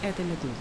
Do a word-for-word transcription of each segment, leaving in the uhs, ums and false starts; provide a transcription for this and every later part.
Это «Медуза».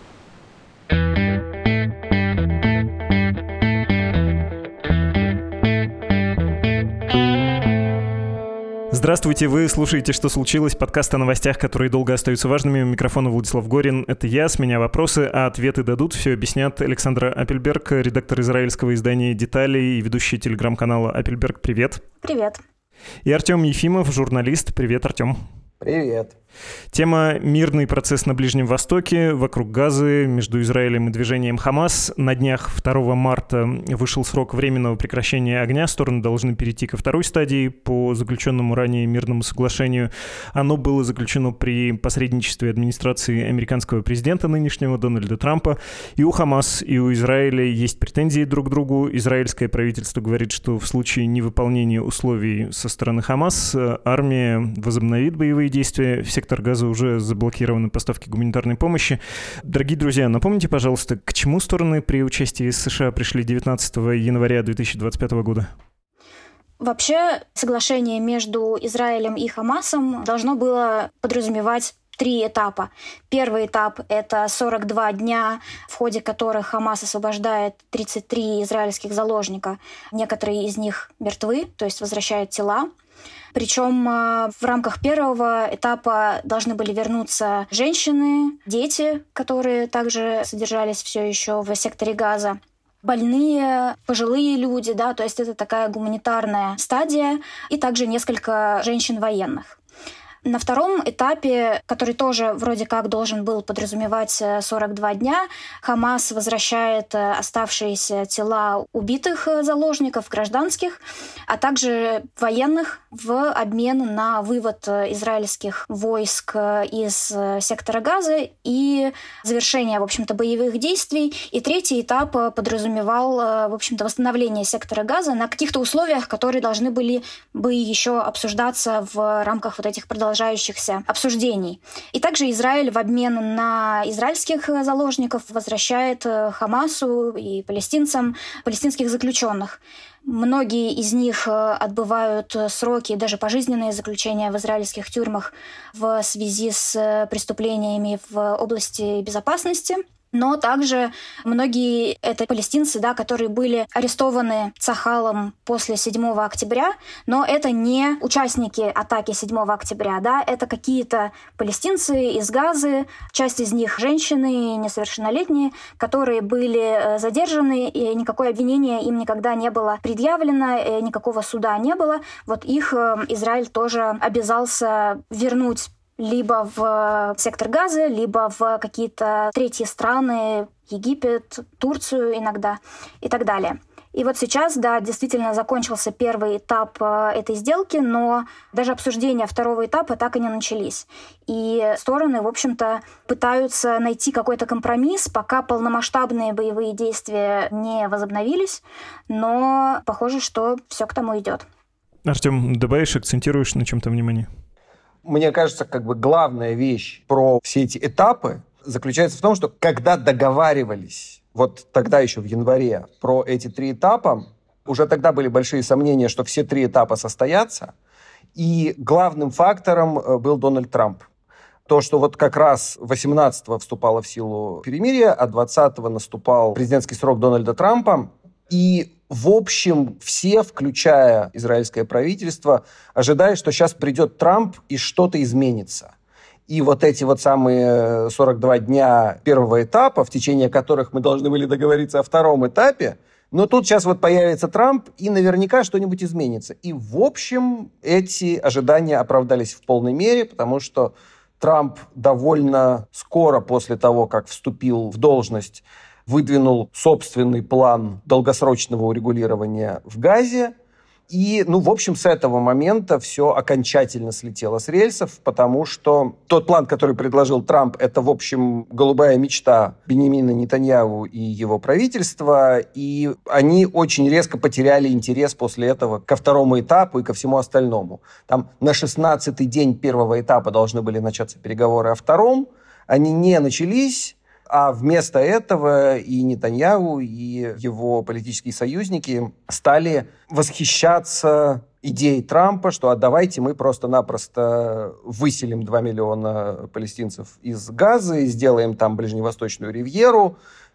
Здравствуйте, вы слушаете «Что случилось?» Подкаст о новостях, которые долго остаются важными. У микрофона Владислав Горин. Это я, с меня вопросы, а ответы дадут, все объяснят Александра Апельберг, редактор израильского издания «Детали» и ведущий телеграм-канала Апельберг. Привет. Привет. И Артем Ефимов, журналист. Привет, Артем. Привет. Тема «Мирный процесс на Ближнем Востоке, вокруг Газы, между Израилем и движением Хамас». На днях второго марта вышел срок временного прекращения огня. Стороны должны перейти ко второй стадии по заключенному ранее мирному соглашению. Оно было заключено при посредничестве администрации американского президента нынешнего Дональда Трампа. И у Хамас, и у Израиля есть претензии друг к другу. Израильское правительство говорит, что в случае невыполнения условий со стороны Хамас армия возобновит боевые действия. В сектор Газа уже заблокированы поставки гуманитарной помощи. Дорогие друзья, напомните, пожалуйста, к чему стороны при участии США пришли девятнадцатого января две тысячи двадцать пятого года? Вообще, соглашение между Израилем и Хамасом должно было подразумевать три этапа. Первый этап — это сорок два дня, в ходе которых Хамас освобождает тридцать три израильских заложника. Некоторые из них мертвы, то есть возвращают тела. Причем в рамках первого этапа должны были вернуться женщины, дети, которые также содержались все еще в секторе Газа, больные, пожилые люди, да, то есть это такая гуманитарная стадия, и также несколько женщин-военных. На втором этапе, который тоже вроде как должен был подразумевать сорок два дня, Хамас возвращает оставшиеся тела убитых заложников, гражданских, а также военных в обмен на вывод израильских войск из сектора Газа и завершение, в общем-то, боевых действий. И третий этап подразумевал, в общем-то, восстановление сектора Газа на каких-то условиях, которые должны были бы еще обсуждаться в рамках вот этих продолжающихся обсуждений. И также Израиль в обмен на израильских заложников возвращает Хамасу и палестинцам палестинских заключенных. Многие из них отбывают сроки, даже пожизненные заключения в израильских тюрьмах в связи с преступлениями в области безопасности. Но также многие это палестинцы, да, которые были арестованы Цахалом после седьмого октября, но это не участники атаки седьмого октября, да, это какие-то палестинцы из Газы, часть из них женщины несовершеннолетние, которые были задержаны, и никакое обвинение им никогда не было предъявлено, никакого суда не было. Вот их Израиль тоже обязался вернуть либо в сектор Газа, либо в какие-то третьи страны, Египет, Турцию иногда и так далее. И вот сейчас, да, действительно закончился первый этап этой сделки, но даже обсуждения второго этапа так и не начались. И стороны, в общем-то, пытаются найти какой-то компромисс, пока полномасштабные боевые действия не возобновились, но похоже, что все к тому идет. Артем, добавишь, акцентируешь на чем-то внимание? Мне кажется, как бы главная вещь про все эти этапы заключается в том, что когда договаривались, вот тогда еще в январе, про эти три этапа, уже тогда были большие сомнения, что все три этапа состоятся, и главным фактором был Дональд Трамп. То, что вот как раз восемнадцатого вступало в силу перемирие, а двадцатого наступал президентский срок Дональда Трампа, и в общем, все, включая израильское правительство, ожидают, что сейчас придет Трамп и что-то изменится. И вот эти вот самые сорок два дня первого этапа, в течение которых мы должны были договориться о втором этапе, но тут сейчас вот появится Трамп, и наверняка что-нибудь изменится. И в общем, эти ожидания оправдались в полной мере, потому что Трамп довольно скоро после того, как вступил в должность, выдвинул собственный план долгосрочного урегулирования в Газе. И, ну, в общем, с этого момента все окончательно слетело с рельсов, потому что тот план, который предложил Трамп, это, в общем, голубая мечта Биньямина Нетаньяху и его правительства, и они очень резко потеряли интерес после этого ко второму этапу и ко всему остальному. Там на шестнадцатый день первого этапа должны были начаться переговоры о втором, они не начались, а вместо этого и Нетаньяху, и его политические союзники стали восхищаться идеей Трампа, что а давайте мы просто-напросто выселим два миллиона палестинцев из Газы, сделаем там Ближневосточную ривьеру,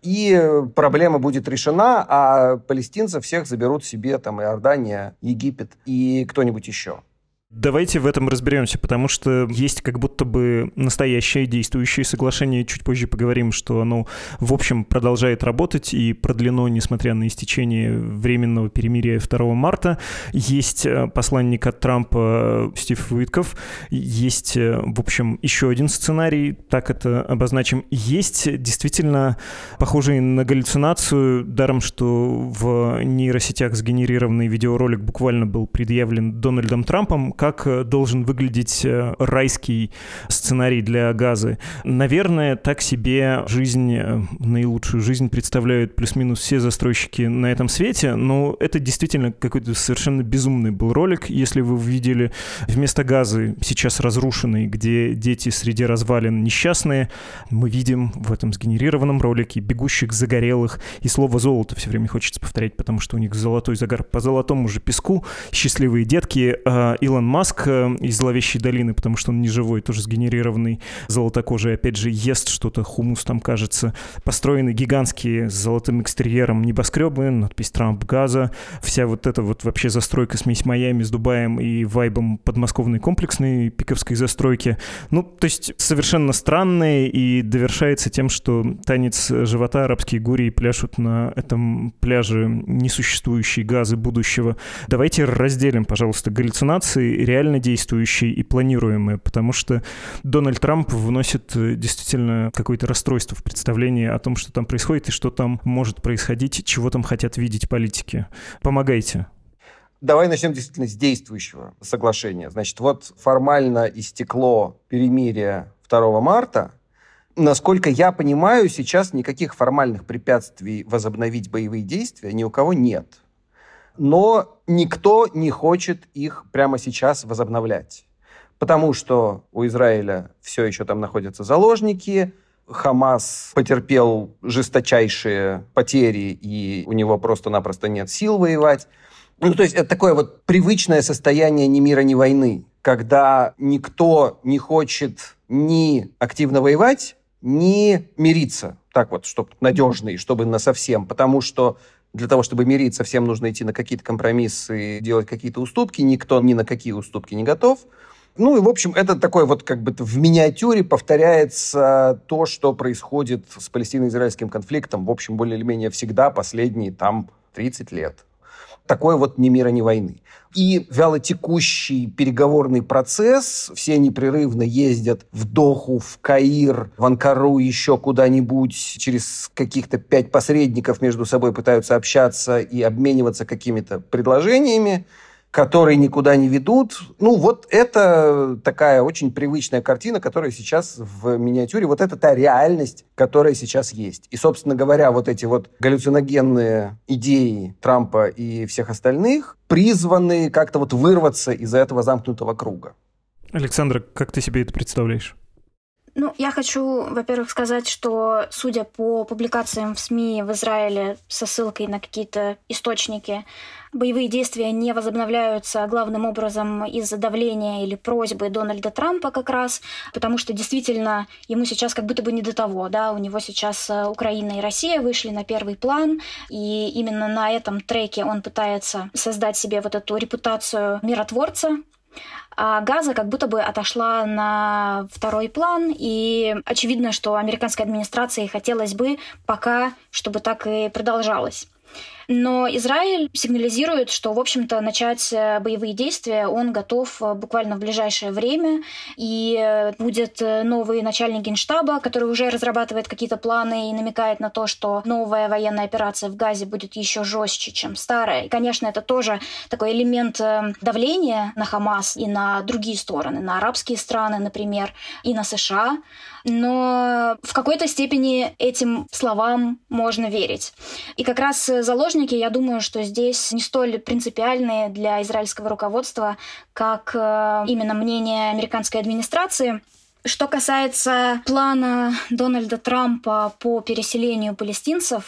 и проблема будет решена, а палестинцев всех заберут себе там Иордания, Египет и кто-нибудь еще. Давайте в этом разберемся, потому что есть как будто бы настоящее действующее соглашение. Чуть позже поговорим, что оно, в общем, продолжает работать и продлено, несмотря на истечение временного перемирия второго марта. Есть посланник от Трампа Стив Уитков. Есть, в общем, еще один сценарий, так это обозначим. Есть действительно похожий на галлюцинацию, даром, что в нейросетях сгенерированный видеоролик буквально был предъявлен Дональдом Трампом, как должен выглядеть райский сценарий для Газы. Наверное, так себе жизнь, наилучшую жизнь представляют плюс-минус все застройщики на этом свете, но это действительно какой-то совершенно безумный был ролик. Если вы видели вместо Газы, сейчас разрушенный, где дети среди развалин несчастные, мы видим в этом сгенерированном ролике бегущих загорелых, и слово «золото» все время хочется повторять, потому что у них золотой загар по золотому же песку, счастливые детки. Илон Маск из «Зловещей долины», потому что он не живой, тоже сгенерированный, золотокожий, опять же, ест что-то, хумус там, кажется. Построены гигантские с золотым экстерьером небоскребы, надпись «Трамп Газа». Вся вот эта вот вообще застройка, смесь Майами с Дубаем и вайбом подмосковной комплексной пиковской застройки. Ну, то есть совершенно странные, и довершается тем, что танец живота арабские гурии пляшут на этом пляже несуществующей Газы будущего. Давайте разделим, пожалуйста, галлюцинации реально действующие и планируемые, потому что Дональд Трамп вносит действительно какое-то расстройство в представление о том, что там происходит и что там может происходить, чего там хотят видеть политики. Помогайте. Давай начнем действительно с действующего соглашения. Значит, вот формально истекло перемирие второго марта. Насколько я понимаю, сейчас никаких формальных препятствий возобновить боевые действия ни у кого нет. Но никто не хочет их прямо сейчас возобновлять. Потому что у Израиля все еще там находятся заложники, Хамас потерпел жесточайшие потери, и у него просто-напросто нет сил воевать. Ну, то есть это такое вот привычное состояние ни мира, ни войны, когда никто не хочет ни активно воевать, ни мириться. Так вот, чтобы надежно и чтобы насовсем. Потому что для того, чтобы мириться, всем нужно идти на какие-то компромиссы, делать какие-то уступки. Никто ни на какие уступки не готов. Ну и, в общем, это такое вот как бы в миниатюре повторяется то, что происходит с палестино-израильским конфликтом, в общем, более или менее всегда последние там тридцать лет. Такой вот ни мира, ни войны. И вялотекущий переговорный процесс, все непрерывно ездят в Доху, в Каир, в Анкару, еще куда-нибудь, через каких-то пять посредников между собой пытаются общаться и обмениваться какими-то предложениями, которые никуда не ведут. Ну, вот это такая очень привычная картина, которая сейчас в миниатюре. Вот это та реальность, которая сейчас есть. И, собственно говоря, вот эти вот галлюциногенные идеи Трампа и всех остальных призваны как-то вот вырваться из этого замкнутого круга. Александра, как ты себе это представляешь? Ну, я хочу, во-первых, сказать, что, судя по публикациям в СМИ в Израиле со ссылкой на какие-то источники, боевые действия не возобновляются главным образом из-за давления или просьбы Дональда Трампа как раз, потому что действительно ему сейчас как будто бы не до того, да, у него сейчас Украина и Россия вышли на первый план, и именно на этом треке он пытается создать себе вот эту репутацию миротворца. А Газа как будто бы отошла на второй план, и очевидно, что американской администрации хотелось бы пока, чтобы так и продолжалось. Но Израиль сигнализирует, что, в общем-то, начать боевые действия он готов буквально в ближайшее время. И будет новый начальник Генштаба, который уже разрабатывает какие-то планы и намекает на то, что новая военная операция в Газе будет еще жестче, чем старая. И, конечно, это тоже такой элемент давления на Хамас и на другие стороны, на арабские страны, например, и на США. Но в какой-то степени этим словам можно верить. И как раз заложники, я думаю, что здесь не столь принципиальные для израильского руководства, как именно мнение американской администрации. Что касается плана Дональда Трампа по переселению палестинцев,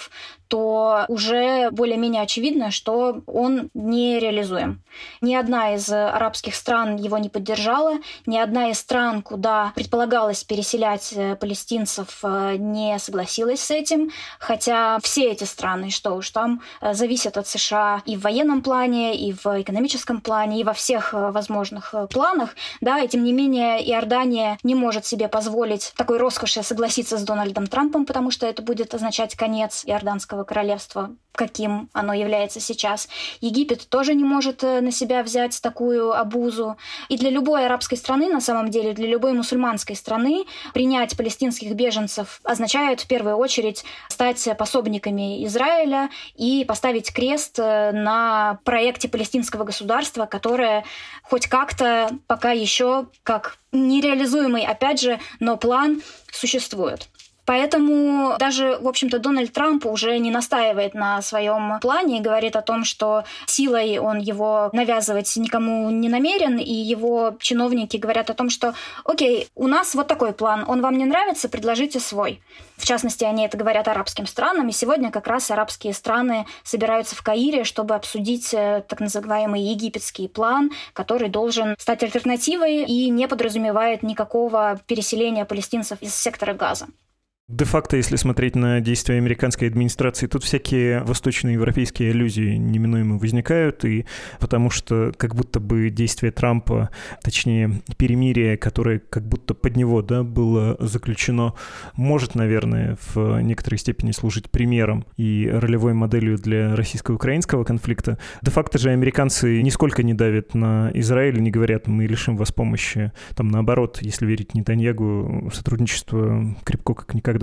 то уже более-менее очевидно, что он не реализуем. Ни одна из арабских стран его не поддержала, ни одна из стран, куда предполагалось переселять палестинцев, не согласилась с этим, хотя все эти страны, что уж там, зависят от США и в военном плане, и в экономическом плане, и во всех возможных планах, да, и тем не менее Иордания не может себе позволить такой роскоши согласиться с Дональдом Трампом, потому что это будет означать конец Иорданского королевства, каким оно является сейчас. Египет тоже не может на себя взять такую обузу. И для любой арабской страны, на самом деле, для любой мусульманской страны, принять палестинских беженцев означает в первую очередь стать пособниками Израиля и поставить крест на проекте палестинского государства, которое хоть как-то пока еще как нереализуемый, опять же, но план существует. Поэтому даже, в общем-то, Дональд Трамп уже не настаивает на своем плане и говорит о том, что силой он его навязывать никому не намерен, и его чиновники говорят о том, что окей, у нас вот такой план, он вам не нравится, предложите свой. В частности, они это говорят арабским странам, и сегодня как раз арабские страны собираются в Каире, чтобы обсудить так называемый египетский план, который должен стать альтернативой и не подразумевает никакого переселения палестинцев из сектора Газа. Де-факто, если смотреть на действия американской администрации, тут всякие восточноевропейские аллюзии неминуемо возникают, и потому что как будто бы действие Трампа, точнее, перемирие, которое как будто под него, да, было заключено, может, наверное, в некоторой степени служить примером и ролевой моделью для российско-украинского конфликта. Де-факто же американцы нисколько не давят на Израиль, не говорят, мы лишим вас помощи. Там, наоборот, если верить Нетаньягу, сотрудничество крепко как никогда.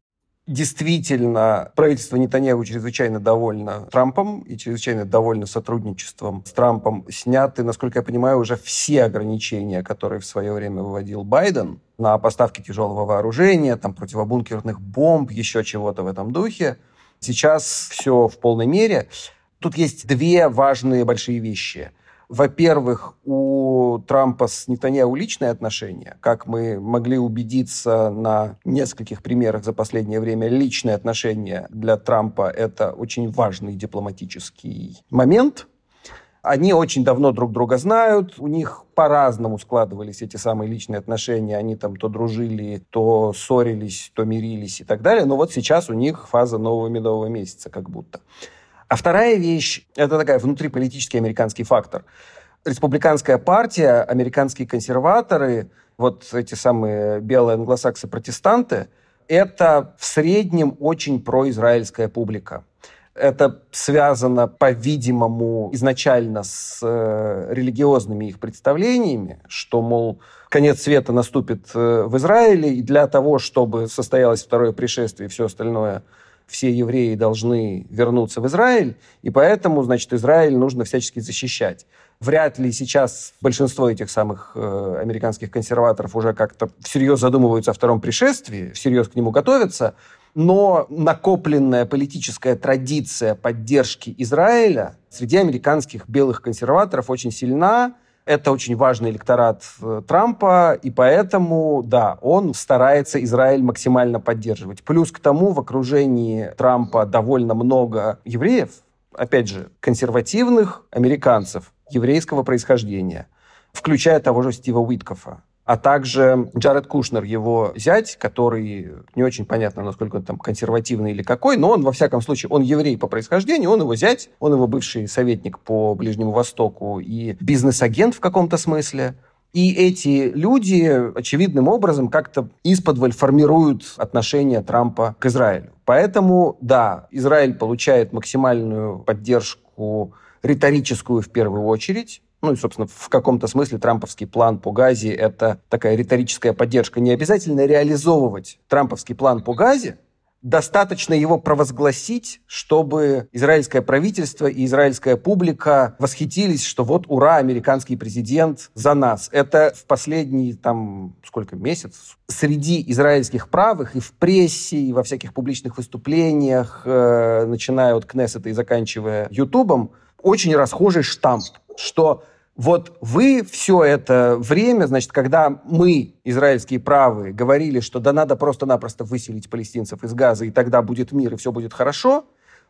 Действительно, правительство Нетаньяху чрезвычайно довольно Трампом и чрезвычайно довольно сотрудничеством с Трампом. Сняты, насколько я понимаю, уже все ограничения, которые в свое время выводил Байден на поставки тяжелого вооружения, там, противобункерных бомб, еще чего-то в этом духе. Сейчас все в полной мере. Тут есть две важные большие вещи. Во-первых, у Трампа с Нетаньяху личные отношения. Как мы могли убедиться на нескольких примерах за последнее время, личные отношения для Трампа – это очень важный дипломатический момент. Они очень давно друг друга знают, у них по-разному складывались эти самые личные отношения. Они там то дружили, то ссорились, то мирились и так далее. Но вот сейчас у них фаза нового медового месяца как будто. А вторая вещь – это такая внутриполитический американский фактор. Республиканская партия, американские консерваторы, вот эти самые белые англосаксы-протестанты, это в среднем очень произраильская публика. Это связано, по-видимому, изначально с э, религиозными их представлениями, что, мол, конец света наступит э, в Израиле, и для того, чтобы состоялось второе пришествие и все остальное – все евреи должны вернуться в Израиль, и поэтому, значит, Израиль нужно всячески защищать. Вряд ли сейчас большинство этих самых э, американских консерваторов уже как-то всерьез задумываются о втором пришествии, всерьез к нему готовятся, но накопленная политическая традиция поддержки Израиля среди американских белых консерваторов очень сильна. Это очень важный электорат Трампа, и поэтому, да, он старается Израиль максимально поддерживать. Плюс к тому, в окружении Трампа довольно много евреев, опять же, консервативных американцев еврейского происхождения, включая того же Стива Уиткофа, а также Джаред Кушнер, его зять, который не очень понятно, насколько он там консервативный или какой, но он, во всяком случае, он еврей по происхождению, он его зять, он его бывший советник по Ближнему Востоку и бизнес-агент в каком-то смысле. И эти люди очевидным образом как-то исподволь формируют отношение Трампа к Израилю. Поэтому, да, Израиль получает максимальную поддержку риторическую в первую очередь. Ну и, собственно, в каком-то смысле трамповский план по Газе – это такая риторическая поддержка. Не обязательно реализовывать трамповский план по Газе, достаточно его провозгласить, чтобы израильское правительство и израильская публика восхитились, что вот, ура, американский президент за нас. Это в последний, там, сколько, месяц среди израильских правых и в прессе, и во всяких публичных выступлениях, э, начиная от Кнессета и заканчивая Ютубом, очень расхожий штамп, что вот вы все это время, значит, когда мы, израильские правые, говорили, что да надо просто-напросто выселить палестинцев из Газа, и тогда будет мир, и все будет хорошо,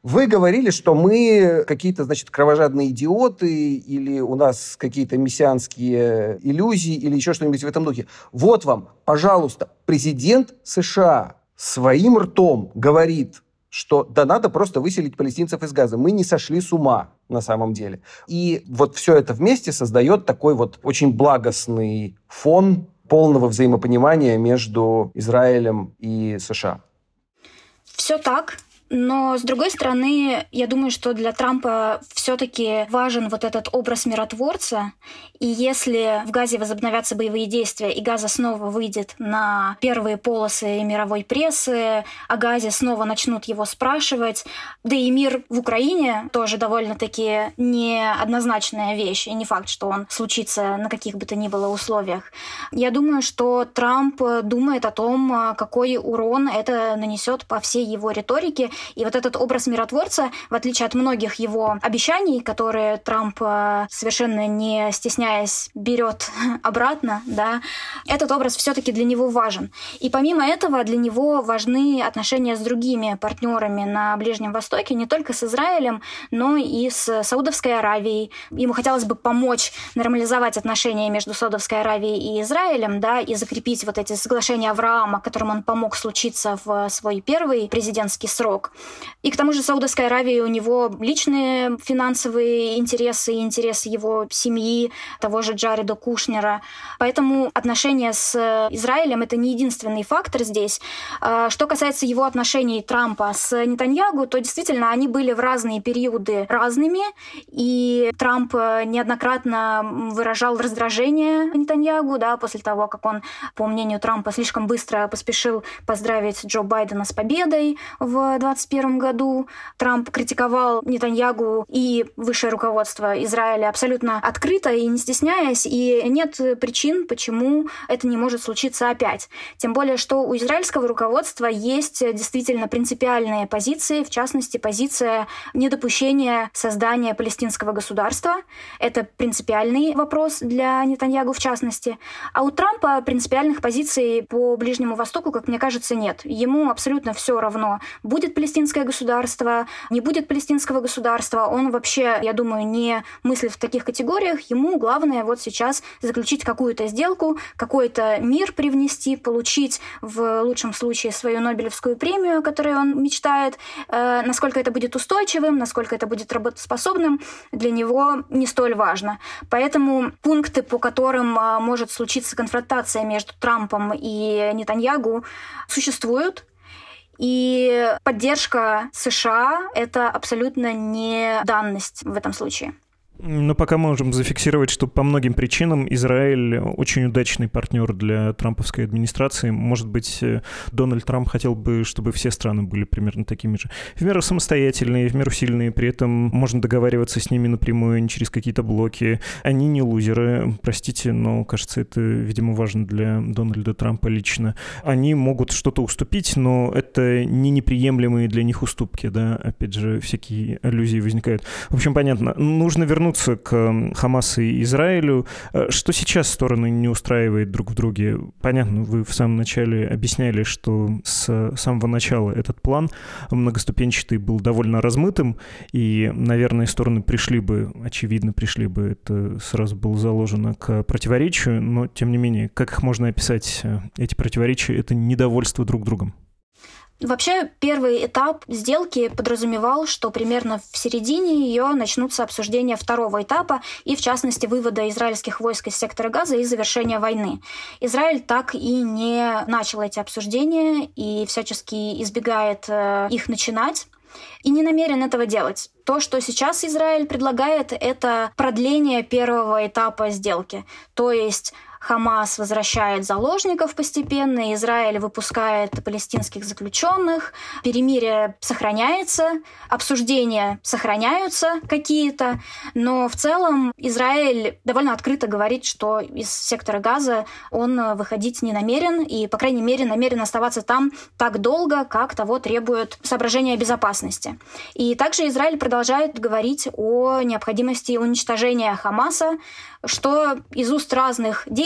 Вы говорили, что мы какие-то, значит, кровожадные идиоты, или у нас какие-то мессианские иллюзии, или еще что-нибудь в этом духе. Вот вам, пожалуйста, президент США своим ртом говорит, что да надо просто выселить палестинцев из Газы. Мы не сошли с ума на самом деле. И вот все это вместе создает такой вот очень благостный фон полного взаимопонимания между Израилем и США. Все так. Но, с другой стороны, я думаю, что для Трампа все-таки важен вот этот образ миротворца. И если в Газе возобновятся боевые действия, и Газа снова выйдет на первые полосы мировой прессы, о Газе снова начнут его спрашивать, да и мир в Украине тоже довольно-таки неоднозначная вещь, и не факт, что он случится на каких бы то ни было условиях. Я думаю, что Трамп думает о том, какой урон это нанесет по всей его риторике. И вот этот образ миротворца, в отличие от многих его обещаний, которые Трамп, совершенно не стесняясь, берет обратно, да, этот образ все-таки для него важен. И помимо этого для него важны отношения с другими партнерами на Ближнем Востоке, не только с Израилем, но и с Саудовской Аравией. Ему хотелось бы помочь нормализовать отношения между Саудовской Аравией и Израилем, да, и закрепить вот эти соглашения Авраама, которым он помог случиться в свой первый президентский срок. И к тому же Саудовской Аравии у него личные финансовые интересы и интересы его семьи, того же Джареда Кушнера. Поэтому отношения с Израилем — это не единственный фактор здесь. Что касается его отношений Трампа с Нетаньягу, то действительно они были в разные периоды разными, и Трамп неоднократно выражал раздражение Нетаньягу, да, после того, как он, по мнению Трампа, слишком быстро поспешил поздравить Джо Байдена с победой в двадцать первом году. Трамп критиковал Нетаньягу и высшее руководство Израиля абсолютно открыто и не стесняясь, и нет причин, почему это не может случиться опять. Тем более, что у израильского руководства есть действительно принципиальные позиции, в частности, позиция недопущения создания палестинского государства. Это принципиальный вопрос для Нетаньягу в частности. А у Трампа принципиальных позиций по Ближнему Востоку, как мне кажется, нет. Ему абсолютно все равно, будет палестинское государство, не будет палестинского государства. Он вообще, я думаю, не мыслит в таких категориях. Ему главное вот сейчас заключить какую-то сделку, какой-то мир привнести, получить в лучшем случае свою Нобелевскую премию, о которой он мечтает. Э, насколько это будет устойчивым, насколько это будет работоспособным, для него не столь важно. Поэтому пункты, по которым э, может случиться конфронтация между Трампом и Нетаньягу, существуют. И поддержка США — это абсолютно не данность в этом случае. Но пока можем зафиксировать, что по многим причинам Израиль очень удачный партнер для трамповской администрации. Может быть, Дональд Трамп хотел бы, чтобы все страны были примерно такими же. В меру самостоятельные, в меру сильные, при этом можно договариваться с ними напрямую, не через какие-то блоки. Они не лузеры, простите, но, кажется, это, видимо, важно для Дональда Трампа лично. Они могут что-то уступить, но это не неприемлемые для них уступки, да, опять же, всякие аллюзии возникают. В общем, понятно, нужно вернуться к Хамасу и Израилю. Что сейчас стороны не устраивает друг в друге? Понятно, вы в самом начале объясняли, что с самого начала этот план многоступенчатый был довольно размытым, и, наверное, стороны пришли бы, очевидно, пришли бы, это сразу было заложено к противоречию, но, тем не менее, как их можно описать, эти противоречия? Это недовольство друг другом. Вообще, первый этап сделки подразумевал, что примерно в середине ее начнутся обсуждения второго этапа и, в частности, вывода израильских войск из сектора Газа и завершения войны. Израиль так и не начал эти обсуждения и всячески избегает э, их начинать. И не намерен этого делать. То, что сейчас Израиль предлагает, это продление первого этапа сделки. То есть Хамас возвращает заложников постепенно, Израиль выпускает палестинских заключенных, перемирие сохраняется, обсуждения сохраняются какие-то, но в целом Израиль довольно открыто говорит, что из сектора Газа он выходить не намерен и, по крайней мере, намерен оставаться там так долго, как того требуют соображения безопасности. И также Израиль продолжает говорить о необходимости уничтожения Хамаса, что из уст разных деятелей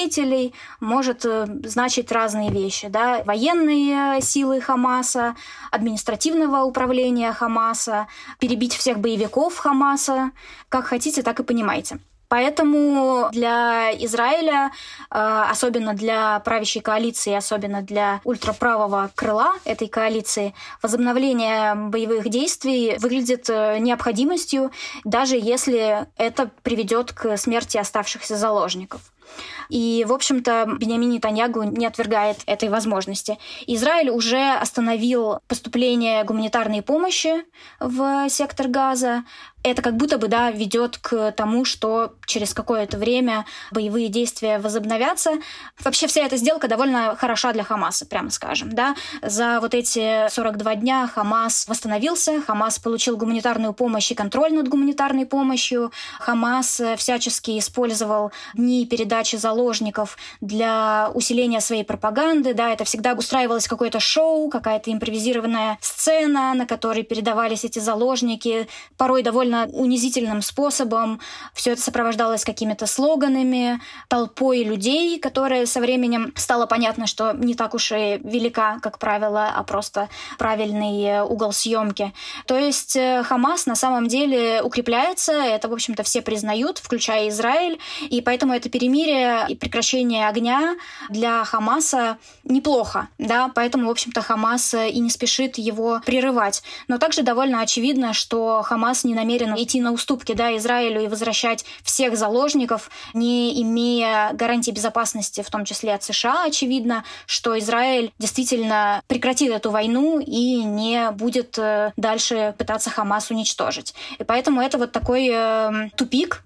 деятелей может значить разные вещи. Да? Военные силы Хамаса, административного управления Хамаса, перебить всех боевиков Хамаса. Как хотите, так и понимайте. Поэтому для Израиля, особенно для правящей коалиции, особенно для ультраправого крыла этой коалиции, возобновление боевых действий выглядит необходимостью, даже если это приведет к смерти оставшихся заложников. И, в общем-то, Биньямин Нетаньяху не отвергает этой возможности. Израиль уже остановил поступление гуманитарной помощи в сектор Газа. Это как будто бы, да, ведет к тому, что через какое-то время боевые действия возобновятся. Вообще вся эта сделка довольно хороша для Хамаса, прямо скажем. Да? За вот эти сорок два дня Хамас восстановился, Хамас получил гуманитарную помощь и контроль над гуманитарной помощью. Хамас всячески использовал дни передачи заложников для усиления своей пропаганды. Да? Это всегда устраивалось какое-то шоу, какая-то импровизированная сцена, на которой передавались эти заложники, порой довольно унизительным способом. Все это сопровождалось какими-то слоганами, толпой людей, которая со временем стало понятно, что не так уж и велика, как правило, а просто правильный угол съемки. То есть Хамас на самом деле укрепляется, это, в общем-то, все признают, включая Израиль, и поэтому это перемирие и прекращение огня для Хамаса неплохо, да, поэтому, в общем-то, Хамас и не спешит его прерывать. Но также довольно очевидно, что Хамас не намерен идти на уступки, да, Израилю и возвращать всех заложников, не имея гарантии безопасности, в том числе от США. Очевидно, что Израиль действительно прекратит эту войну и не будет дальше пытаться Хамас уничтожить. И поэтому это вот такой э, тупик.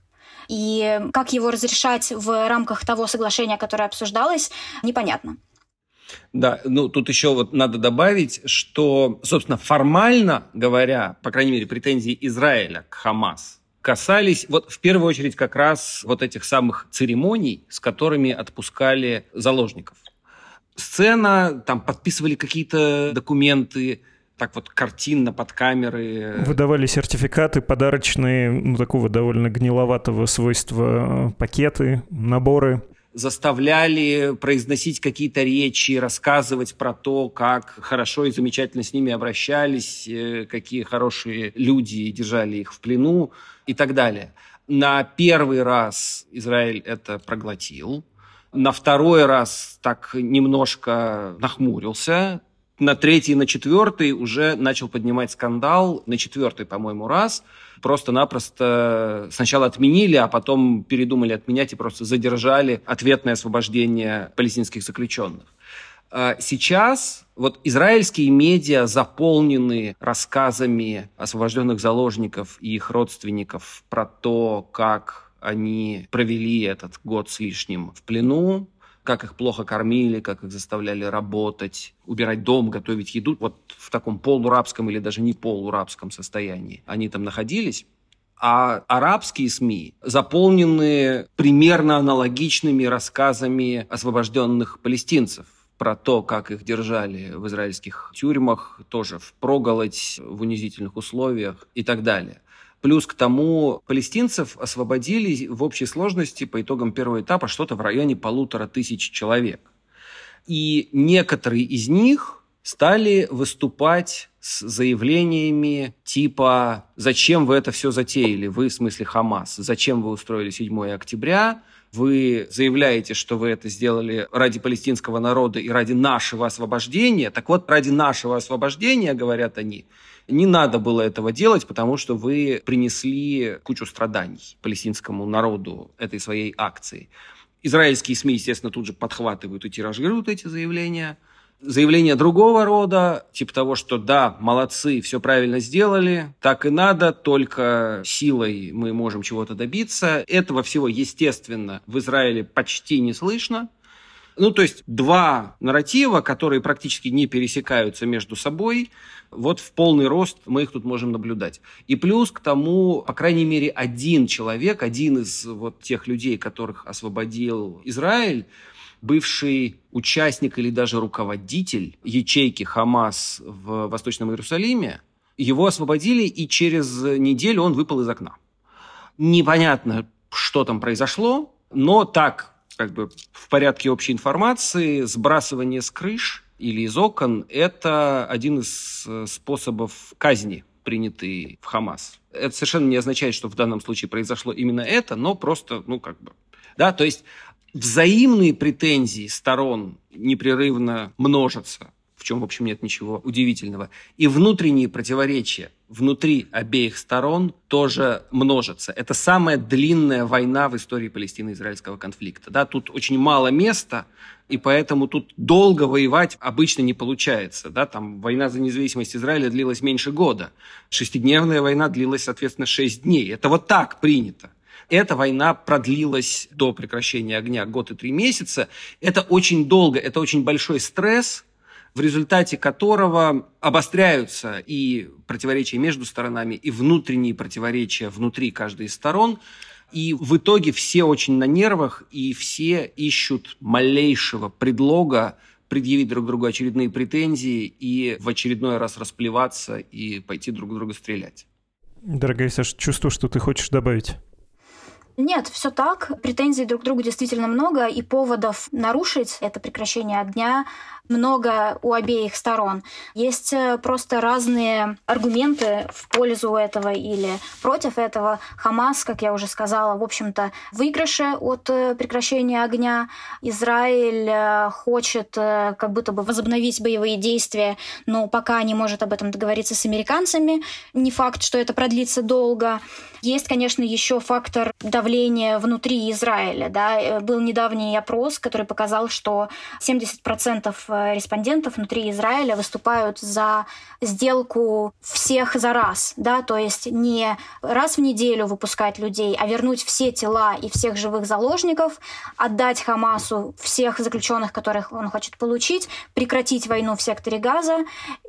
И как его разрешать в рамках того соглашения, которое обсуждалось, непонятно. Да, ну тут еще вот надо добавить, что, собственно, формально говоря, по крайней мере, претензии Израиля к Хамас касались вот в первую очередь как раз вот этих самых церемоний, с которыми отпускали заложников. Сцена, там подписывали какие-то документы, так вот картинно под камеры. Выдавали сертификаты подарочные, ну, такого довольно гниловатого свойства пакеты, наборы. Заставляли произносить какие-то речи, рассказывать про то, как хорошо и замечательно с ними обращались, какие хорошие люди держали их в плену и так далее. На первый раз Израиль это проглотил, на второй раз так немножко нахмурился, на третий, на четвертый уже начал поднимать скандал, на четвертый, по-моему, раз просто-напросто сначала отменили, а потом передумали отменять и просто задержали ответное освобождение палестинских заключенных. Сейчас вот израильские медиа заполнены рассказами освобожденных заложников и их родственников про то, как они провели этот год с лишним в плену, как их плохо кормили, как их заставляли работать, убирать дом, готовить еду. Вот в таком полурабском или даже не полурабском состоянии они там находились. А арабские СМИ заполнены примерно аналогичными рассказами освобожденных палестинцев про то, как их держали в израильских тюрьмах, тоже впроголодь, в унизительных условиях и так далее. Плюс к тому палестинцев освободили в общей сложности по итогам первого этапа что-то в районе полутора тысяч человек. И некоторые из них стали выступать с заявлениями типа «Зачем вы это все затеяли? Вы, в смысле Хамас. Зачем вы устроили седьмое октября? Вы заявляете, что вы это сделали ради палестинского народа и ради нашего освобождения. Так вот, ради нашего освобождения, говорят они, не надо было этого делать, потому что вы принесли кучу страданий палестинскому народу этой своей акции». Израильские СМИ, естественно, тут же подхватывают и тиражируют эти заявления. Заявления другого рода, типа того, что да, молодцы, все правильно сделали, так и надо, только силой мы можем чего-то добиться. Этого всего, естественно, в Израиле почти не слышно. Ну, то есть два нарратива, которые практически не пересекаются между собой, вот в полный рост мы их тут можем наблюдать. И плюс к тому, по крайней мере, один человек, один из вот тех людей, которых освободил Израиль, бывший участник или даже руководитель ячейки Хамас в Восточном Иерусалиме, его освободили, и через неделю он выпал из окна. Непонятно, что там произошло, но так как бы в порядке общей информации, сбрасывание с крыш или из окон – это один из способов казни, принятый в Хамас. Это совершенно не означает, что в данном случае произошло именно это, но просто, ну, как бы, да, то есть взаимные претензии сторон непрерывно множатся, в чем, в общем, нет ничего удивительного. И внутренние противоречия внутри обеих сторон тоже множатся. Это самая длинная война в истории палестино-израильского конфликта. Да? Тут очень мало места, и поэтому тут долго воевать обычно не получается. Да? Там война за независимость Израиля длилась меньше года. Шестидневная война длилась, соответственно, шесть дней. Это вот так принято. Эта война продлилась до прекращения огня год и три месяца. Это очень долго, это очень большой стресс, в результате которого обостряются и противоречия между сторонами, и внутренние противоречия внутри каждой из сторон. И в итоге все очень на нервах, и все ищут малейшего предлога предъявить друг другу очередные претензии и в очередной раз расплеваться и пойти друг друга стрелять. Дорогая Саша, чувствую, что ты хочешь добавить. Нет, все так. Претензий друг к другу действительно много, и поводов нарушить это прекращение огня много у обеих сторон. Есть просто разные аргументы в пользу этого или против этого. Хамас, как я уже сказала, в общем-то, в выигрыше от прекращения огня. Израиль хочет как будто бы возобновить боевые действия, но пока не может об этом договориться с американцами. Не факт, что это продлится долго. Есть, конечно, еще фактор давления внутри Израиля. Да. Был недавний опрос, который показал, что семьдесят процентов респондентов внутри Израиля выступают за сделку всех за раз. Да. То есть не раз в неделю выпускать людей, а вернуть все тела и всех живых заложников, отдать Хамасу всех заключенных, которых он хочет получить, прекратить войну в секторе Газа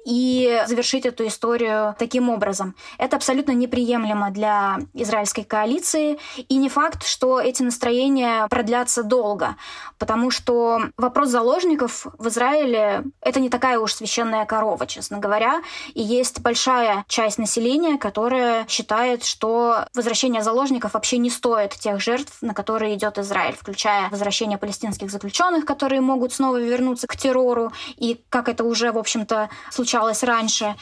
и завершить эту историю таким образом. Это абсолютно неприемлемо для израильской коалиции. И не факт, что эти настроения продлятся долго, потому что вопрос заложников в Израиле — это не такая уж священная корова, честно говоря. И есть большая часть населения, которая считает, что возвращение заложников вообще не стоит тех жертв, на которые идет Израиль, включая возвращение палестинских заключенных, которые могут снова вернуться к террору, и как это уже, в общем-то, случалось раньше,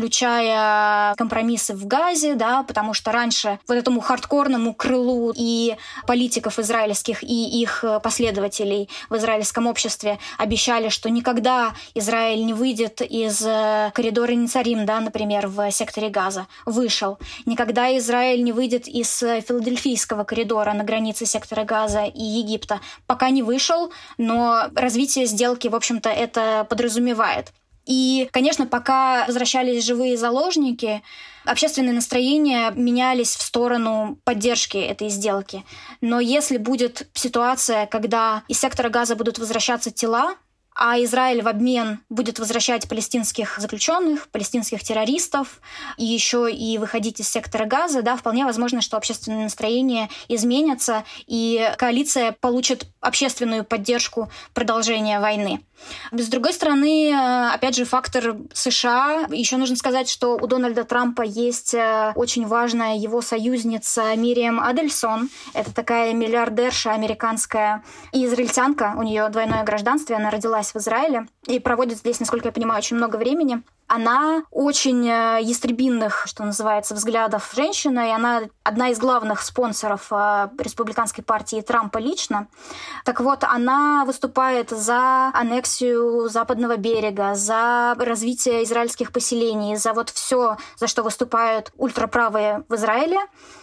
включая компромиссы в Газе, да, потому что раньше вот этому хардкорному крылу и политиков израильских, и их последователей в израильском обществе обещали, что никогда Израиль не выйдет из коридора Нецарим, да, например, в секторе Газа. Вышел. Никогда Израиль не выйдет из Филадельфийского коридора на границе сектора Газа и Египта. Пока не вышел, но развитие сделки, в общем-то, это подразумевает. И, конечно, пока возвращались живые заложники, общественные настроения менялись в сторону поддержки этой сделки. Но если будет ситуация, когда из сектора Газа будут возвращаться тела, а Израиль в обмен будет возвращать палестинских заключенных, палестинских террористов, и еще и выходить из сектора Газа, да, вполне возможно, что общественные настроения изменятся, и коалиция получит общественную поддержку продолжения войны. С другой стороны, опять же, фактор США. Еще нужно сказать, что у Дональда Трампа есть очень важная его союзница Мириам Адельсон. Это такая миллиардерша американская и израильтянка. У нее двойное гражданство, она родилась в Израиле и проводит здесь, насколько я понимаю, очень много времени. Она очень ястребинных, что называется, взглядов женщина, и она одна из главных спонсоров республиканской партии Трампа лично. Так вот, она выступает за аннексию Западного берега, за развитие израильских поселений, за вот все, за что выступают ультраправые в Израиле.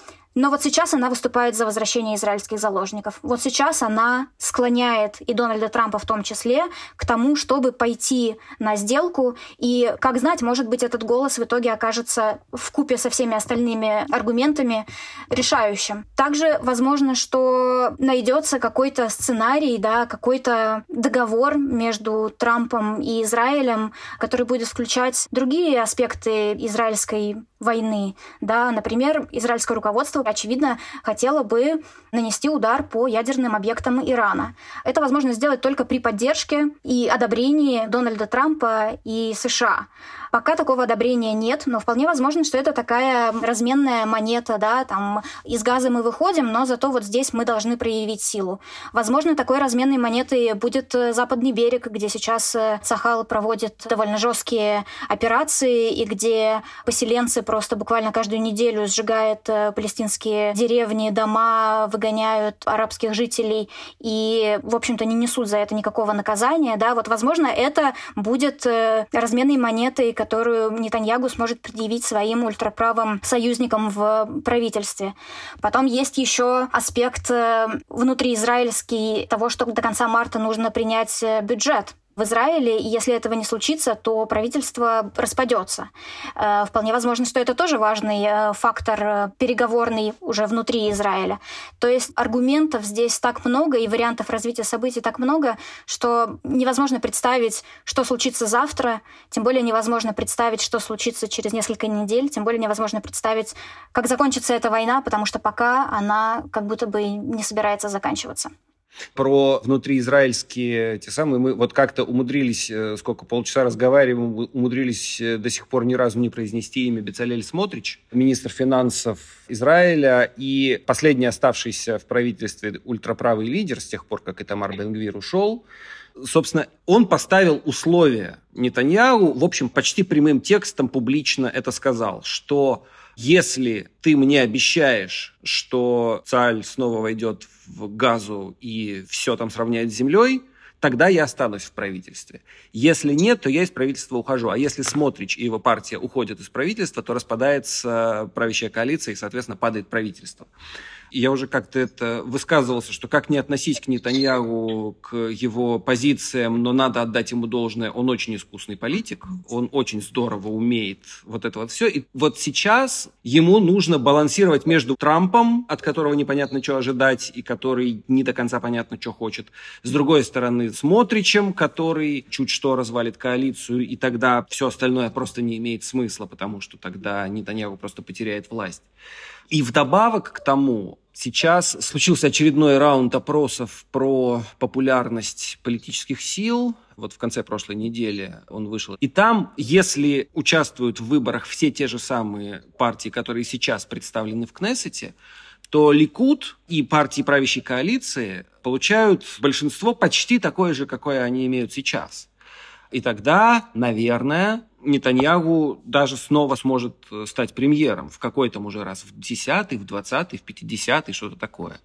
Но вот сейчас она выступает за возвращение израильских заложников. Вот сейчас она склоняет, и Дональда Трампа в том числе, к тому, чтобы пойти на сделку. И, как знать, может быть, этот голос в итоге окажется вкупе со всеми остальными аргументами решающим. Также возможно, что найдется какой-то сценарий, да, какой-то договор между Трампом и Израилем, который будет включать другие аспекты израильской войны. Да, например, израильское руководство правительство, очевидно, хотело бы нанести удар по ядерным объектам Ирана. Это возможно сделать только при поддержке и одобрении Дональда Трампа и США. Пока такого одобрения нет, но вполне возможно, что это такая разменная монета, да, там из газа мы выходим, но зато вот здесь мы должны проявить силу. Возможно, такой разменной монетой будет Западный берег, где сейчас Цахал проводит довольно жесткие операции и где поселенцы просто буквально каждую неделю сжигают палестинские деревни, дома, выгоняют арабских жителей и, в общем-то, не несут за это никакого наказания, да. Вот, возможно, это будет разменной монетой, которую Нетаньяху сможет предъявить своим ультраправым союзникам в правительстве. Потом есть еще аспект внутриизраильский того, что до конца марта нужно принять бюджет в Израиле, и если этого не случится, то правительство распадется. Вполне возможно, что это тоже важный фактор переговорный уже внутри Израиля. То есть аргументов здесь так много и вариантов развития событий так много, что невозможно представить, что случится завтра, тем более невозможно представить, что случится через несколько недель, тем более невозможно представить, как закончится эта война, потому что пока она как будто бы не собирается заканчиваться. Про внутриизраильские те самые, мы вот как-то умудрились, сколько, полчаса разговариваем, умудрились до сих пор ни разу не произнести имя Бецалель Смотрич, министр финансов Израиля и последний оставшийся в правительстве ультраправый лидер с тех пор, как Итамар Бен-Гвир ушел. Собственно, он поставил условия Нетаньяху, в общем, почти прямым текстом публично это сказал, что если ты мне обещаешь, что Цааль снова войдет в Газу и все там сравняет с землей, тогда я останусь в правительстве. Если нет, то я из правительства ухожу. А если Смотрич и его партия уходят из правительства, то распадается правящая коалиция и, соответственно, падает правительство. И я уже как-то это высказывался, что как не относись к Нетаньяху, к его позициям, но надо отдать ему должное, он очень искусный политик, он очень здорово умеет вот это вот все. И вот сейчас ему нужно балансировать между Трампом, от которого непонятно, что ожидать, и который не до конца понятно, что хочет, с другой стороны, Смотричем, который чуть что развалит коалицию, и тогда все остальное просто не имеет смысла, потому что тогда Нетаньяху просто потеряет власть. И вдобавок к тому, сейчас случился очередной раунд опросов про популярность политических сил. Вот в конце прошлой недели он вышел. И там, если участвуют в выборах все те же самые партии, которые сейчас представлены в Кнессете, то Ликуд и партии правящей коалиции получают большинство почти такое же, какое они имеют сейчас. И тогда, наверное, Нетаньяху даже снова сможет стать премьером в какой-то уже раз, в десятый, в двадцатый, в пятидесятый, что-то такое.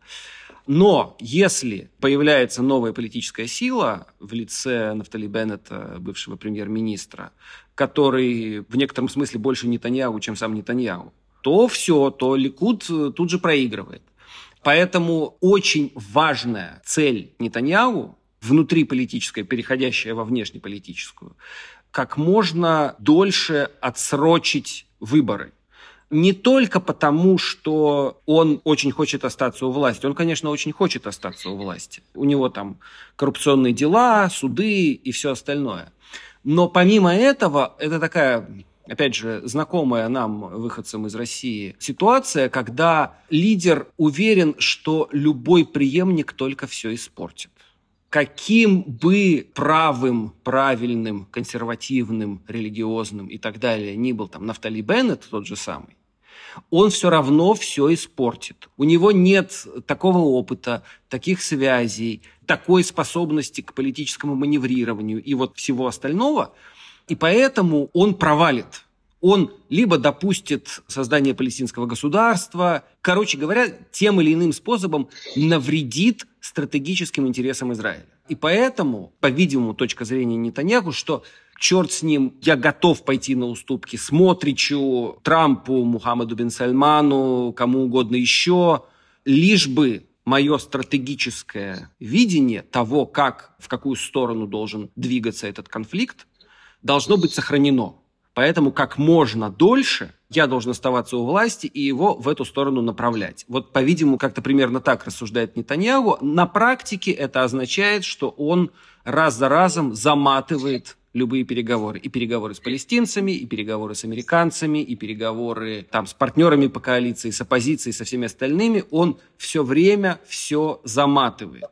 Но если появляется новая политическая сила в лице Нафтали Беннета, бывшего премьер-министра, который в некотором смысле больше Нетаньяху, чем сам Нетаньяху, то все, то Ликуд тут же проигрывает. Поэтому очень важная цель Нетаньяху, внутриполитическая, переходящая во внешнеполитическую, как можно дольше отсрочить выборы. Не только потому, что он очень хочет остаться у власти. Он, конечно, очень хочет остаться у власти. У него там коррупционные дела, суды и все остальное. Но помимо этого, это такая, опять же, знакомая нам, выходцам из России, ситуация, когда лидер уверен, что любой преемник только все испортит. Каким бы правым, правильным, консервативным, религиозным и так далее ни был там Нафтали Беннет, тот же самый, он все равно все испортит. У него нет такого опыта, таких связей, такой способности к политическому маневрированию и вот всего остального, и поэтому он провалит. Он либо допустит создание палестинского государства, короче говоря, тем или иным способом навредит стратегическим интересам Израиля. И поэтому, по-видимому, точка зрения Нетаньяху, что черт с ним, я готов пойти на уступки Смотричу, Трампу, Мухаммаду бен Сальману, кому угодно еще, лишь бы мое стратегическое видение того, как, в какую сторону должен двигаться этот конфликт, должно быть сохранено. Поэтому как можно дольше я должен оставаться у власти и его в эту сторону направлять. Вот, по-видимому, как-то примерно так рассуждает Нетаньяху. На практике это означает, что он раз за разом заматывает любые переговоры. И переговоры с палестинцами, и переговоры с американцами, и переговоры там, с партнерами по коалиции, с оппозицией, со всеми остальными. Он все время все заматывает,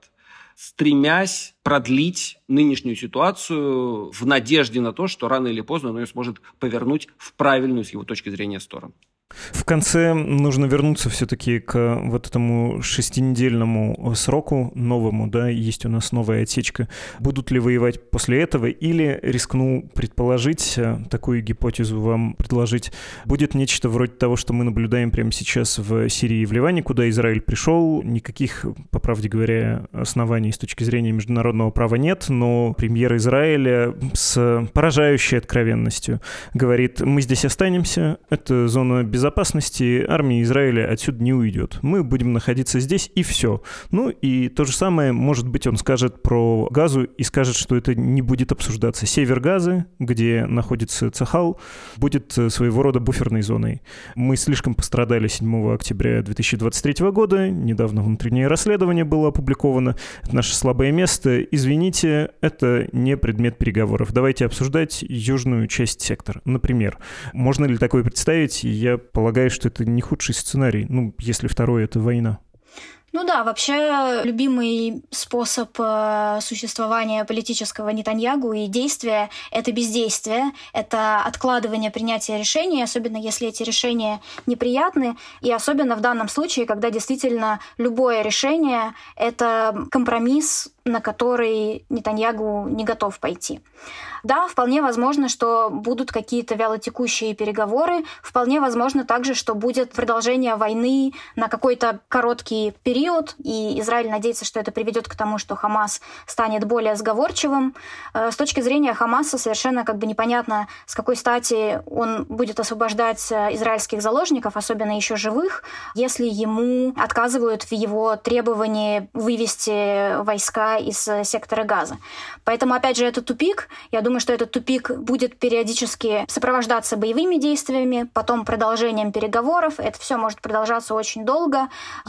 стремясь продлить нынешнюю ситуацию в надежде на то, что рано или поздно он ее сможет повернуть в правильную, с его точки зрения, сторону. В конце нужно вернуться все-таки к вот этому шестинедельному сроку новому, да, есть у нас новая отсечка. Будут ли воевать после этого, или, рискну предположить, такую гипотезу вам предложить, будет нечто вроде того, что мы наблюдаем прямо сейчас в Сирии и в Ливане, куда Израиль пришел. Никаких, по правде говоря, оснований с точки зрения международного права нет, но премьер Израиля с поражающей откровенностью говорит: мы здесь останемся, это зона безопасности, безопасности, армия Израиля отсюда не уйдет. Мы будем находиться здесь, и все. Ну, и то же самое, может быть, он скажет про Газу и скажет, что это не будет обсуждаться. Север Газы, где находится Цахал, будет своего рода буферной зоной. Мы слишком пострадали седьмого октября две тысячи двадцать третьего года. Недавно внутреннее расследование было опубликовано. Это наше слабое место. Извините, это не предмет переговоров. Давайте обсуждать южную часть сектора. Например, можно ли такое представить? Я полагаю, что это не худший сценарий, ну, если второй — это война. Ну да, вообще любимый способ э, существования политического Нетаньягу и действия – это бездействие, это откладывание принятия решений, особенно если эти решения неприятны, и особенно в данном случае, когда действительно любое решение – это компромисс, на который Нетаньягу не готов пойти. Да, вполне возможно, что будут какие-то вялотекущие переговоры, вполне возможно также, что будет продолжение войны на какой-то короткий период, и Израиль надеется, что это приведет к тому, что Хамас станет более сговорчивым. С точки зрения Хамаса совершенно как бы непонятно, с какой стати он будет освобождать израильских заложников, особенно еще живых, если ему отказывают в его требовании вывести войска из сектора Газа. Поэтому, опять же, это тупик. Я думаю, что этот тупик будет периодически сопровождаться боевыми действиями, потом продолжением переговоров. Это все может продолжаться очень долго.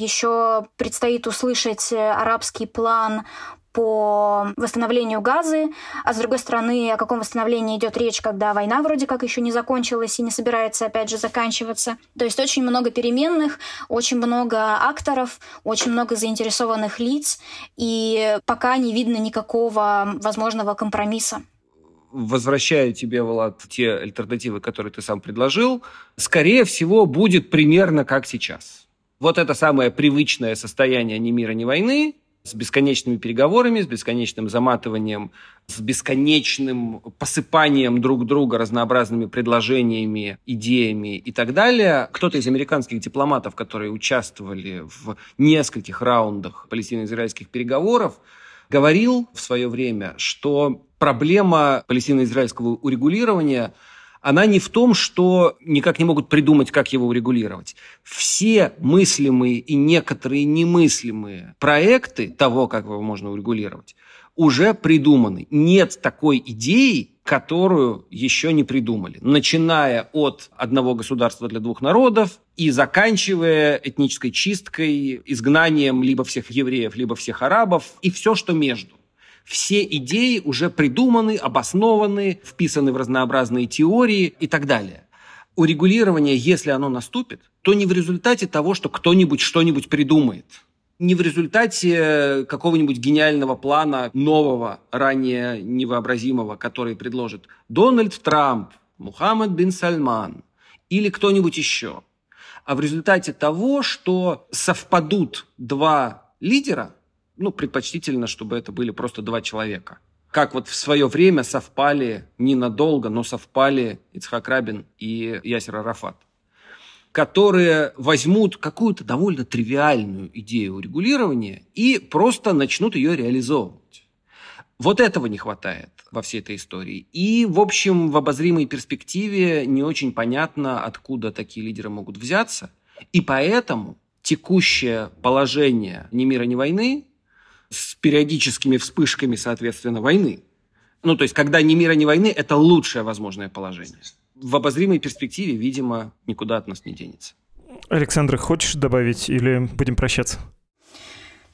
Еще предстоит услышать арабский план по восстановлению Газы, а с другой стороны, о каком восстановлении идет речь, когда война вроде как еще не закончилась и не собирается, опять же, заканчиваться. То есть очень много переменных, очень много акторов, очень много заинтересованных лиц, и пока не видно никакого возможного компромисса. Возвращаю тебе, Влад, те альтернативы, которые ты сам предложил, скорее всего, будет примерно как сейчас. Вот это самое привычное состояние ни мира, ни войны, с бесконечными переговорами, с бесконечным заматыванием, с бесконечным посыпанием друг друга разнообразными предложениями, идеями и так далее. Кто-то из американских дипломатов, которые участвовали в нескольких раундах палестино-израильских переговоров, говорил в свое время, что проблема палестино-израильского урегулирования, она не в том, что никак не могут придумать, как его урегулировать. Все мыслимые и некоторые немыслимые проекты того, как его можно урегулировать, уже придуманы. Нет такой идеи, которую еще не придумали. Начиная от одного государства для двух народов и заканчивая этнической чисткой, изгнанием либо всех евреев, либо всех арабов и все, что между. Все идеи уже придуманы, обоснованы, вписаны в разнообразные теории и так далее. Урегулирование, если оно наступит, то не в результате того, что кто-нибудь что-нибудь придумает. Не в результате какого-нибудь гениального плана нового, ранее невообразимого, который предложит Дональд Трамп, Мухаммед бин Сальман или кто-нибудь еще. А в результате того, что совпадут два лидера, ну, предпочтительно, чтобы это были просто два человека. Как вот в свое время совпали ненадолго, но совпали Ицхак Рабин и Ясер Арафат, которые возьмут какую-то довольно тривиальную идею урегулирования и просто начнут ее реализовывать. Вот этого не хватает во всей этой истории. И, в общем, в обозримой перспективе не очень понятно, откуда такие лидеры могут взяться. И поэтому текущее положение ни мира, ни войны с периодическими вспышками, соответственно, войны. Ну, то есть, когда ни мира, ни войны, это лучшее возможное положение. В обозримой перспективе, видимо, никуда от нас не денется. Александр, хочешь добавить или будем прощаться?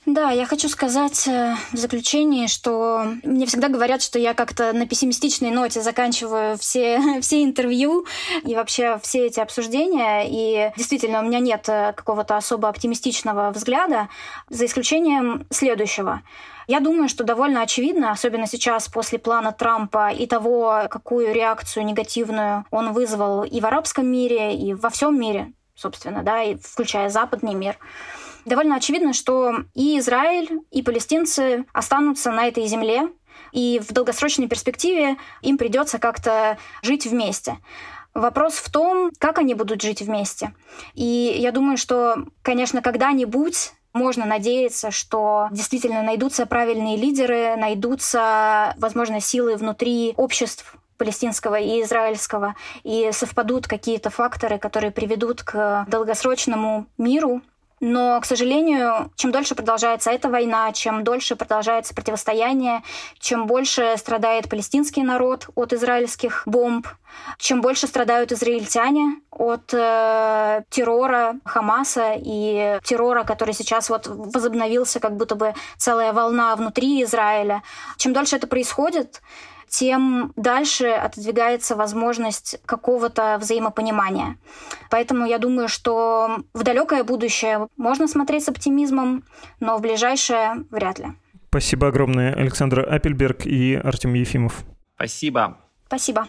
Да, я хочу сказать в заключении, что мне всегда говорят, что я как-то на пессимистичной ноте заканчиваю все, все интервью и вообще все эти обсуждения. И действительно, у меня нет какого-то особо оптимистичного взгляда, за исключением следующего. Я думаю, что довольно очевидно, особенно сейчас после плана Трампа и того, какую реакцию негативную он вызвал и в арабском мире, и во всем мире, собственно, да, и включая западный мир. Довольно очевидно, что и Израиль, и палестинцы останутся на этой земле, и в долгосрочной перспективе им придется как-то жить вместе. Вопрос в том, как они будут жить вместе. И я думаю, что, конечно, когда-нибудь можно надеяться, что действительно найдутся правильные лидеры, найдутся, возможно, силы внутри обществ палестинского и израильского, и совпадут какие-то факторы, которые приведут к долгосрочному миру. Но, к сожалению, чем дольше продолжается эта война, чем дольше продолжается противостояние, чем больше страдает палестинский народ от израильских бомб, чем больше страдают израильтяне от э, террора Хамаса и террора, который сейчас вот возобновился, как будто бы целая волна внутри Израиля. Чем дольше это происходит, тем дальше отодвигается возможность какого-то взаимопонимания. Поэтому я думаю, что в далекое будущее можно смотреть с оптимизмом, но в ближайшее вряд ли. Спасибо огромное, Александра Аппельберг и Артем Ефимов. Спасибо. Спасибо.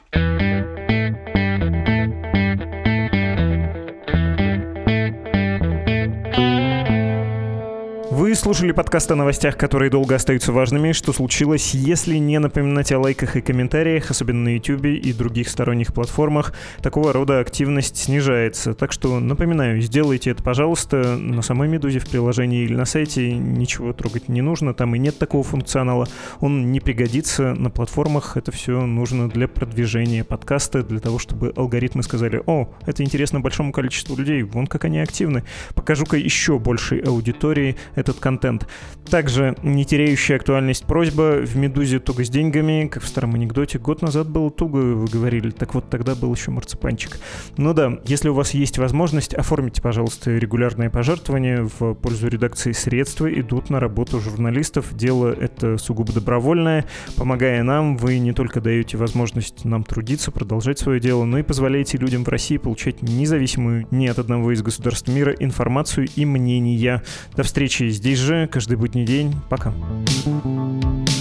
Вы слушали подкаст о новостях, которые долго остаются важными. Что случилось? Если не напоминать о лайках и комментариях, особенно на YouTube и других сторонних платформах, такого рода активность снижается. Так что напоминаю, сделайте это, пожалуйста, на самой «Медузе» в приложении или на сайте. Ничего трогать не нужно, там и нет такого функционала. Он не пригодится на платформах. Это все нужно для продвижения подкаста, для того, чтобы алгоритмы сказали: «О, это интересно большому количеству людей, вон как они активны. Покажу-ка еще большей аудитории этот контент». Также не теряющая актуальность просьба: в «Медузе» туго с деньгами, как в старом анекдоте. Год назад было туго, вы говорили, так вот тогда был еще марципанчик. Ну да, если у вас есть возможность, оформите, пожалуйста, регулярные пожертвования в пользу редакции. Средства идут на работу журналистов. Дело это сугубо добровольное. Помогая нам, вы не только даете возможность нам трудиться, продолжать свое дело, но и позволяете людям в России получать независимую ни от одного из государств мира информацию и мнения. До встречи здесь же, каждый будний день. Пока.